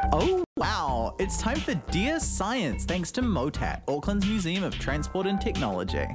Oh, wow! It's time for Dear Science, thanks to MOTAT, Auckland's Museum of Transport and Technology.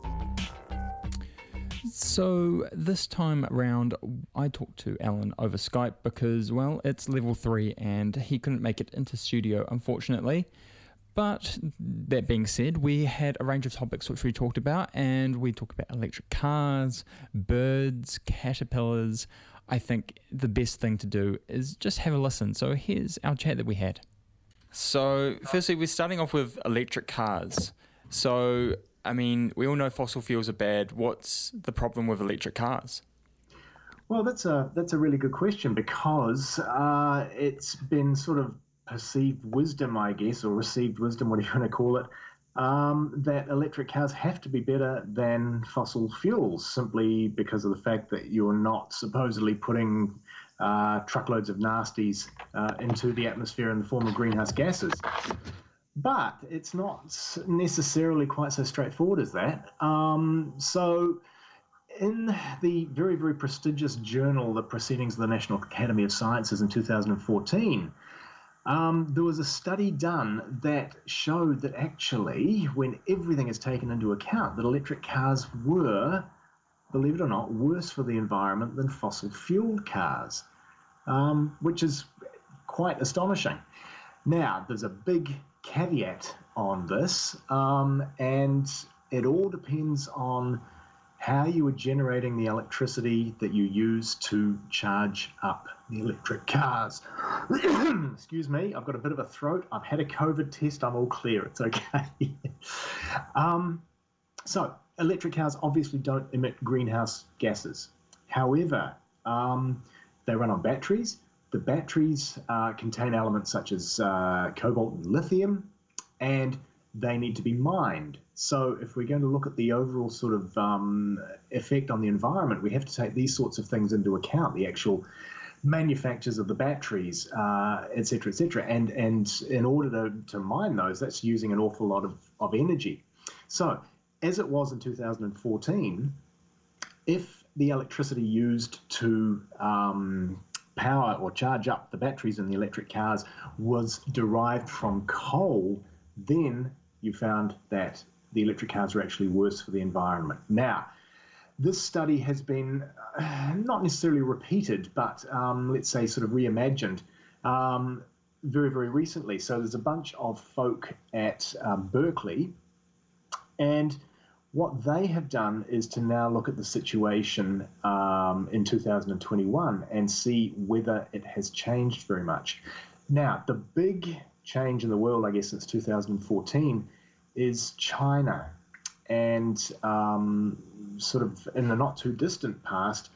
So this time around, I talked to Alan over Skype because, well, it's level 3 and he couldn't make it into studio, unfortunately. But that being said, we had a range of topics which we talked about, and we talked about electric cars, birds, caterpillars. I think the best thing to do is just have a listen. So here's our chat that we had. So firstly, we're starting off with electric cars. So, I mean, we all know fossil fuels are bad. What's the problem with electric cars? Well, that's a really good question because it's been sort of perceived wisdom, I guess, or received wisdom, whatever you want to call it, that electric cars have to be better than fossil fuels simply because of the fact that you're not supposedly putting truckloads of nasties into the atmosphere in the form of greenhouse gases. But it's not necessarily quite so straightforward as that. So in the very, very prestigious journal, The Proceedings of the National Academy of Sciences in 2014, there was a study done that showed that actually, when everything is taken into account, that electric cars were, believe it or not, worse for the environment than fossil-fueled cars, which is quite astonishing. Now, there's a big caveat on this, and it all depends on how you are generating the electricity that you use to charge up the electric cars. Excuse me, I've got a bit of a throat. I've had a COVID test. I'm all clear. It's okay. So electric cars obviously don't emit greenhouse gases. However, they run on batteries. The batteries contain elements such as cobalt and lithium, and they need to be mined. So if we're going to look at the overall sort of effect on the environment, we have to take these sorts of things into account, the actual manufacturers of the batteries, et cetera, et cetera. And in order to mine those, that's using an awful lot of energy. So as it was in 2014, if the electricity used to power or charge up the batteries in the electric cars was derived from coal, then you found that the electric cars are actually worse for the environment. Now, this study has been not necessarily repeated, but let's say sort of reimagined very, very recently. So there's a bunch of folk at Berkeley, and what they have done is to now look at the situation in 2021 and see whether it has changed very much. Now, the big change in the world, I guess, since 2014 is China. And sort of in the not too distant past,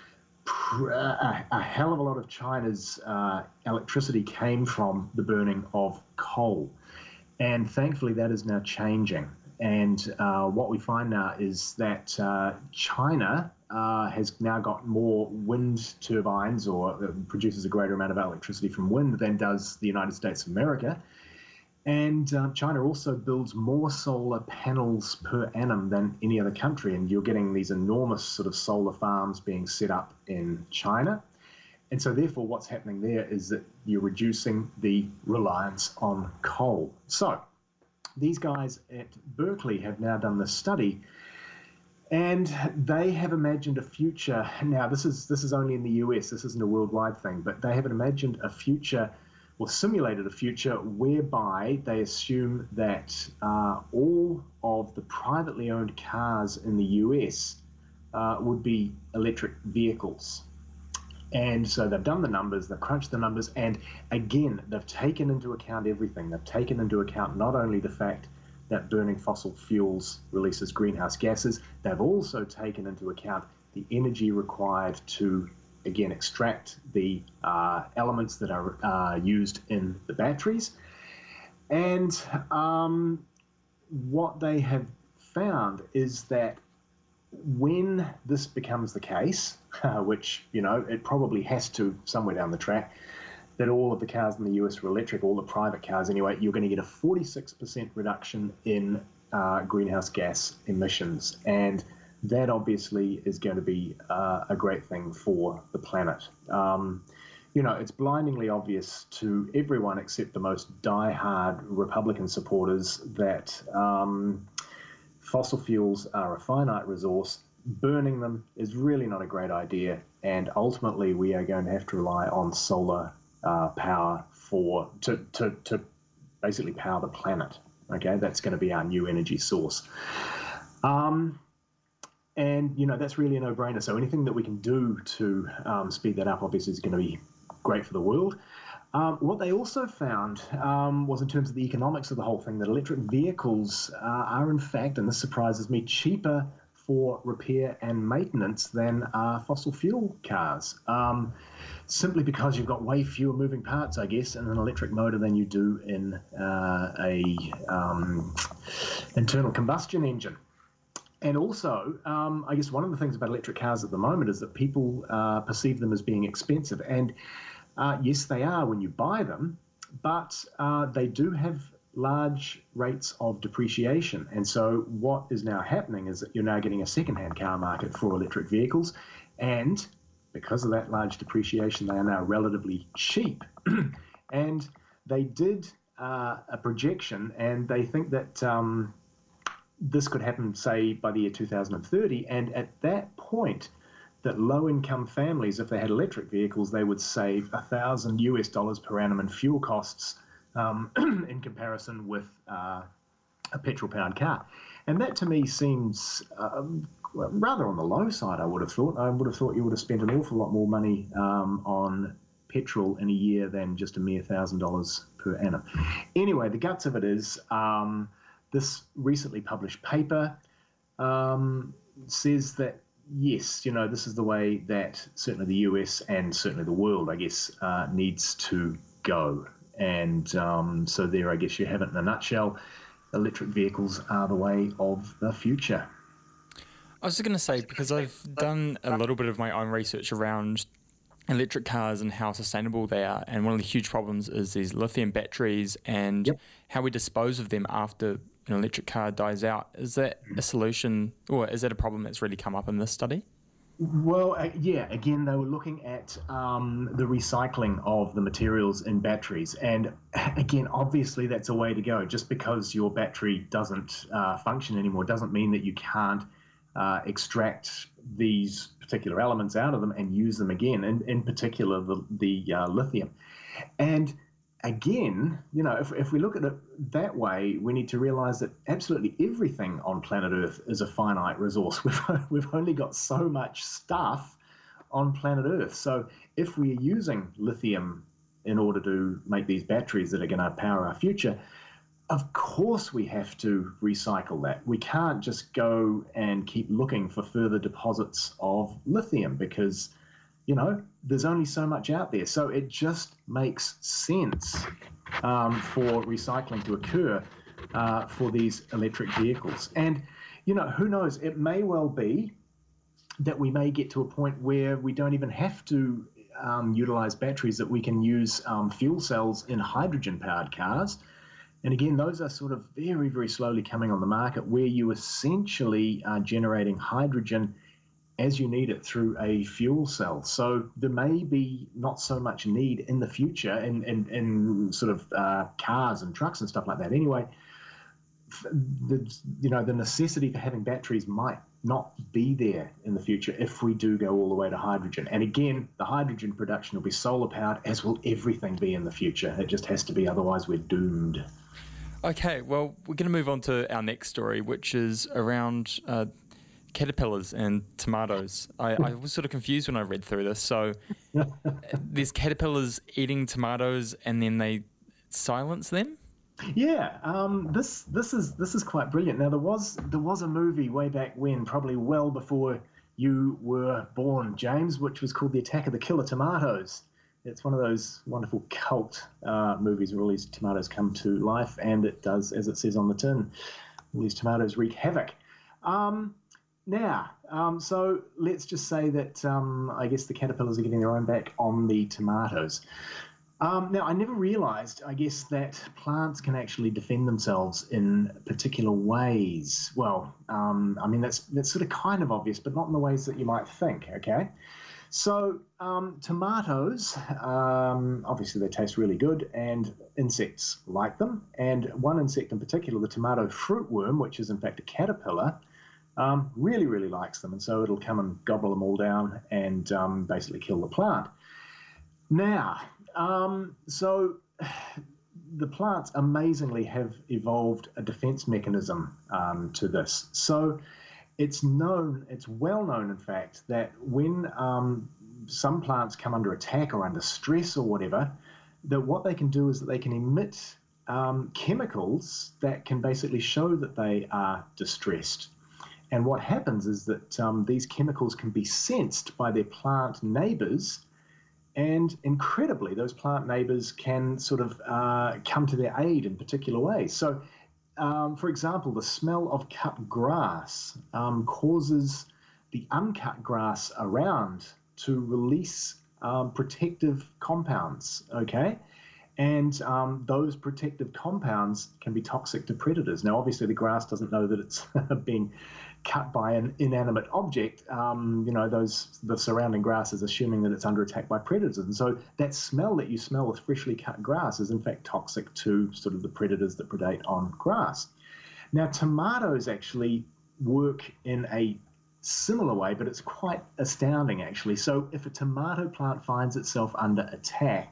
a hell of a lot of China's electricity came from the burning of coal. And thankfully that is now changing. And what we find now is that China has now got more wind turbines, or produces a greater amount of electricity from wind than does the United States of America. And China also builds more solar panels per annum than any other country. And you're getting these enormous sort of solar farms being set up in China. And so therefore what's happening there is that you're reducing the reliance on coal. So these guys at Berkeley have now done this study, and they have imagined a future. Now, this is only in the US, this isn't a worldwide thing, but they have imagined a future, or simulated a future, whereby they assume that all of the privately owned cars in the US would be electric vehicles. And so they've done the numbers, they've crunched the numbers, and again, they've taken into account everything. They've taken into account not only the fact that burning fossil fuels releases greenhouse gases, they've also taken into account the energy required to, again, extract the elements that are used in the batteries. And what they have found is that when this becomes the case, which, you know, it probably has to somewhere down the track, that all of the cars in the US are electric, all the private cars anyway, you're going to get a 46% reduction in greenhouse gas emissions. And that obviously is going to be a great thing for the planet. it's blindingly obvious to everyone except the most diehard Republican supporters that fossil fuels are a finite resource. Burning them is really not a great idea, and ultimately we are going to have to rely on solar power to basically power the planet. Okay, that's going to be our new energy source. And, that's really a no-brainer. So anything that we can do to speed that up, obviously, is going to be great for the world. What they also found was, in terms of the economics of the whole thing, that electric vehicles are, in fact, and this surprises me, cheaper for repair and maintenance than fossil fuel cars. Simply because you've got way fewer moving parts, I guess, in an electric motor than you do in a internal combustion engine. And also, I guess one of the things about electric cars at the moment is that people perceive them as being expensive. And yes, they are when you buy them, but they do have large rates of depreciation. And so what is now happening is that you're now getting a second-hand car market for electric vehicles. And because of that large depreciation, they are now relatively cheap. And they did a projection, and they think that this could happen, say, by the year 2030, and at that point, that low-income families, if they had electric vehicles, they would save $1,000 per annum in fuel costs in comparison with a petrol-powered car. And that, to me, seems rather on the low side, I would have thought. I would have thought you would have spent an awful lot more money on petrol in a year than just a mere $1,000 per annum. Anyway, the guts of it is this recently published paper says that, yes, this is the way that certainly the US and certainly the world, I guess, needs to go. And so there, I guess you have it in a nutshell. Electric vehicles are the way of the future. I was just going to say, because I've done a little bit of my own research around electric cars and how sustainable they are, and one of the huge problems is these lithium batteries and how we dispose of them after an electric car dies out. Is that a solution, or is that a problem that's really come up in this study? Well, again, they were looking at the recycling of the materials in batteries. And again, obviously, that's a way to go. Just because your battery doesn't function anymore doesn't mean that you can't extract these particular elements out of them and use them again, and in particular, the lithium. And again, if we look at it that way, we need to realize that absolutely everything on planet Earth is a finite resource. We've only got so much stuff on planet Earth. So if we're using lithium in order to make these batteries that are going to power our future, of course we have to recycle that. We can't just go and keep looking for further deposits of lithium because there's only so much out there. So it just makes sense for recycling to occur for these electric vehicles. And, who knows, it may well be that we may get to a point where we don't even have to utilize batteries, that we can use fuel cells in hydrogen-powered cars. And again, those are sort of very, very slowly coming on the market, where you essentially are generating hydrogen as you need it through a fuel cell. So there may be not so much need in the future in sort of cars and trucks and stuff like that. Anyway, the necessity for having batteries might not be there in the future if we do go all the way to hydrogen. And again, the hydrogen production will be solar powered, as will everything be in the future. It just has to be, otherwise we're doomed. Okay, well, we're going to move on to our next story, which is around caterpillars and tomatoes. I was sort of confused when I read through this. So there's caterpillars eating tomatoes and then they silence them? Yeah, this is quite brilliant. Now there was a movie way back when, probably well before you were born, James, which was called The Attack of the Killer Tomatoes. It's one of those wonderful cult movies where all these tomatoes come to life, and it does, as it says on the tin, all these tomatoes wreak havoc. So let's just say that I guess the caterpillars are getting their own back on the tomatoes. Now, I never realized, I guess, that plants can actually defend themselves in particular ways. Well, that's sort of kind of obvious, but not in the ways that you might think, okay? So tomatoes, obviously they taste really good, and insects like them. And one insect in particular, the tomato fruitworm, which is in fact a caterpillar, really, really likes them. And so it'll come and gobble them all down and basically kill the plant. Now, so the plants amazingly have evolved a defense mechanism to this. So it's well known, in fact, that when some plants come under attack or under stress or whatever, that what they can do is that they can emit chemicals that can basically show that they are distressed. And what happens is that these chemicals can be sensed by their plant neighbors, and incredibly, those plant neighbors can sort of come to their aid in particular ways. So for example, the smell of cut grass causes the uncut grass around to release protective compounds, okay? And those protective compounds can be toxic to predators. Now, obviously, the grass doesn't know that it's being cut by an inanimate object. The surrounding grass is assuming that it's under attack by predators. And so that smell that you smell with freshly cut grass is, in fact, toxic to sort of the predators that predate on grass. Now, tomatoes actually work in a similar way, but it's quite astounding, actually. So if a tomato plant finds itself under attack,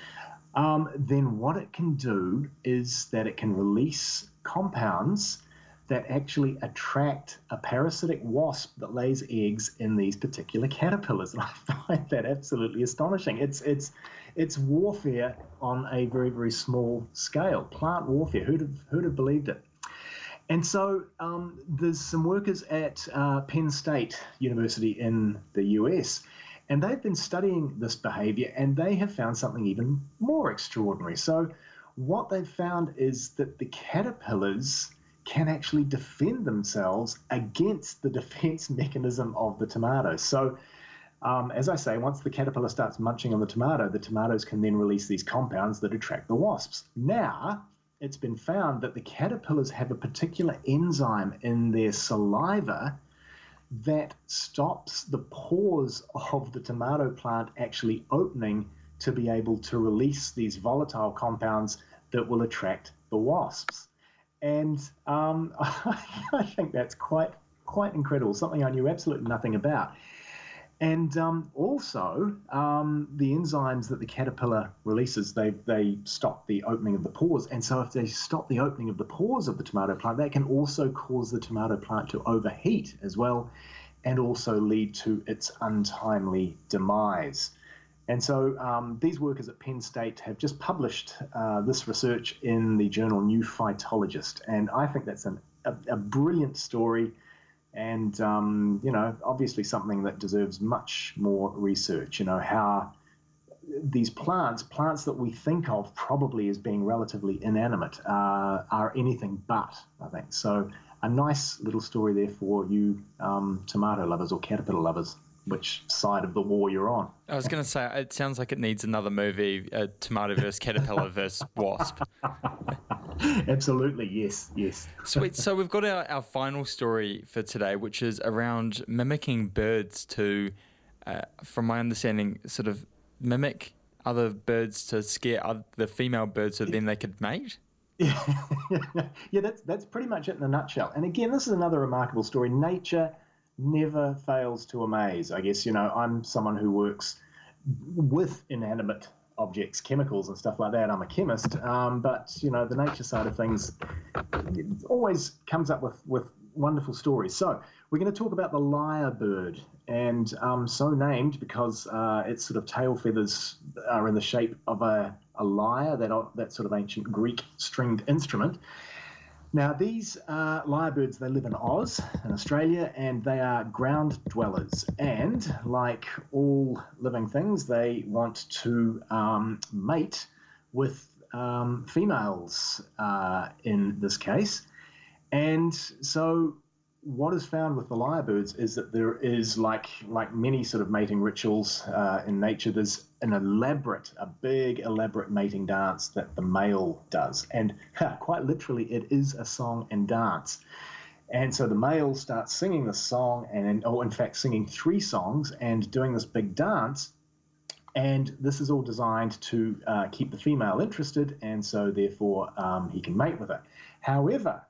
then what it can do is that it can release compounds that actually attract a parasitic wasp that lays eggs in these particular caterpillars. And I find that absolutely astonishing. It's warfare on a very, very small scale, plant warfare. Who'd have believed it? And so there's some workers at Penn State University in the US, and they've been studying this behavior, and they have found something even more extraordinary. So what they've found is that the caterpillars can actually defend themselves against the defense mechanism of the tomatoes. So as I say, once the caterpillar starts munching on the tomatoes can then release these compounds that attract the wasps. Now, it's been found that the caterpillars have a particular enzyme in their saliva that stops the pores of the tomato plant actually opening to be able to release these volatile compounds that will attract the wasps. And I think that's quite incredible, something I knew absolutely nothing about. And also, the enzymes that the caterpillar releases, they stop the opening of the pores. And so if they stop the opening of the pores of the tomato plant, that can also cause the tomato plant to overheat as well, and also lead to its untimely demise. And so these workers at Penn State have just published this research in the journal New Phytologist. And I think that's a brilliant story. And, obviously something that deserves much more research, how these plants that we think of probably as being relatively inanimate are anything but, I think. So a nice little story there for you tomato lovers or caterpillar lovers, which side of the war you're on. I was going to say, it sounds like it needs another movie, tomato versus caterpillar versus wasp. Absolutely, yes. Sweet. So we've got our final story for today, which is around mimicking birds to, from my understanding, sort of mimic other birds to scare the female birds so then they could mate. Yeah, that's pretty much it in a nutshell. And again, this is another remarkable story. Nature never fails to amaze. I guess, I'm someone who works with inanimate objects, chemicals and stuff like that. I'm a chemist, but the nature side of things always comes up with wonderful stories. So we're going to talk about the lyrebird, and so named because its sort of tail feathers are in the shape of a lyre, that sort of ancient Greek stringed instrument. Now, these lyrebirds, they live in Oz, in Australia, and they are ground dwellers. And like all living things, they want to mate with females in this case. And so what is found with the lyrebirds is that there is, like many sort of mating rituals in nature, there's a big elaborate mating dance that the male does. And quite literally, it is a song and dance. And so the male starts singing this song, or in fact singing 3 songs and doing this big dance. And this is all designed to keep the female interested, and so therefore he can mate with her. However,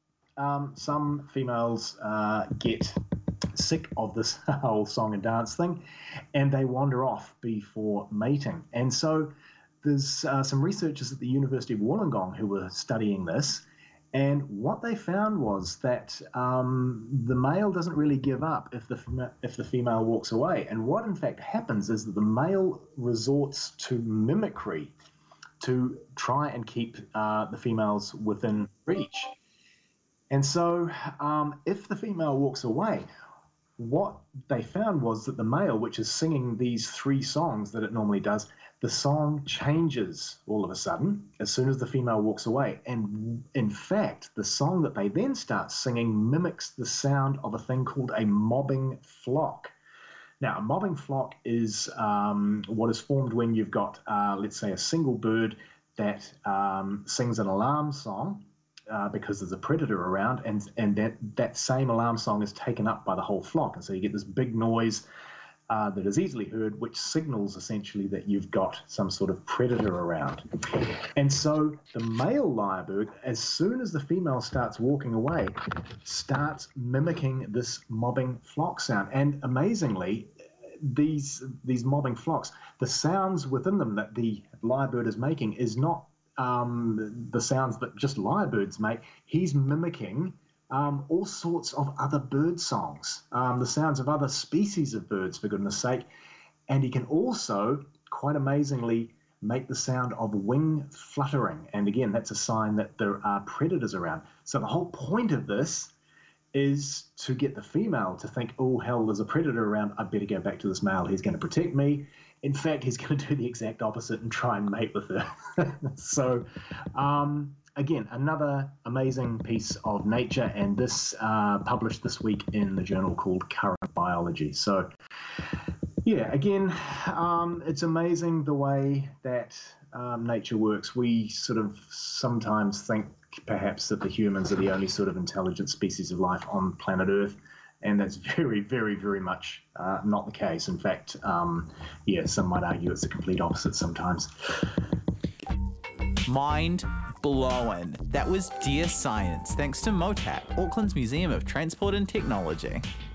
some females get sick of this whole song and dance thing, and they wander off before mating. And so there's some researchers at the University of Wollongong who were studying this, and what they found was that the male doesn't really give up if the female walks away. And what in fact happens is that the male resorts to mimicry to try and keep the females within reach. And so if the female walks away, what they found was that the male, which is singing these 3 songs that it normally does, the song changes all of a sudden as soon as the female walks away. And in fact, the song that they then start singing mimics the sound of a thing called a mobbing flock. Now, a mobbing flock is what is formed when you've got, let's say, a single bird that sings an alarm song because there's a predator around, and that same alarm song is taken up by the whole flock. And so you get this big noise that is easily heard, which signals essentially that you've got some sort of predator around. And so the male lyrebird, as soon as the female starts walking away, starts mimicking this mobbing flock sound. And amazingly, these mobbing flocks, the sounds within them that the lyrebird is making is not the sounds that just lyrebirds make. He's mimicking all sorts of other bird songs, the sounds of other species of birds, for goodness sake. And he can also, quite amazingly, make the sound of wing fluttering. And again, that's a sign that there are predators around. So the whole point of this is to get the female to think, oh, hell, there's a predator around. I better go back to this male. He's going to protect me. In fact, he's going to do the exact opposite and try and mate with her. So, again, another amazing piece of nature, and this published this week in the journal called Current Biology. So, yeah, again, it's amazing the way that nature works. We sort of sometimes think perhaps that the humans are the only sort of intelligent species of life on planet Earth, and that's very, very, very much not the case. In fact, some might argue it's the complete opposite sometimes. Mind blown. That was Dear Science, thanks to MOTAT, Auckland's Museum of Transport and Technology.